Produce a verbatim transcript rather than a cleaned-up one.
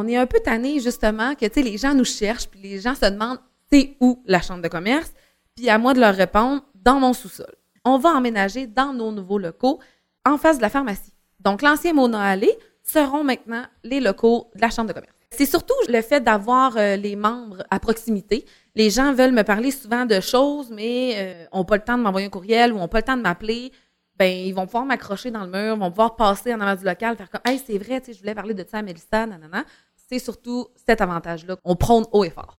on est un peu tanné justement que, tu sais, les gens nous cherchent, puis les gens se demandent c'est où la chambre de commerce, puis à moi de leur répondre dans mon sous-sol. On va emménager dans nos nouveaux locaux en face de la pharmacie. Donc, l'ancien Mona Allée seront maintenant les locaux de la chambre de commerce. C'est surtout le fait d'avoir euh, les membres à proximité. Les gens veulent me parler souvent de choses, mais n'ont euh, pas le temps de m'envoyer un courriel ou n'ont pas le temps de m'appeler. Ben, ils vont pouvoir m'accrocher dans le mur, vont pouvoir passer en avant du local, faire comme « Hey, c'est vrai, tu sais, je voulais parler de ça à Mélissa, nanana ». C'est surtout cet avantage-là qu'on prône haut et fort.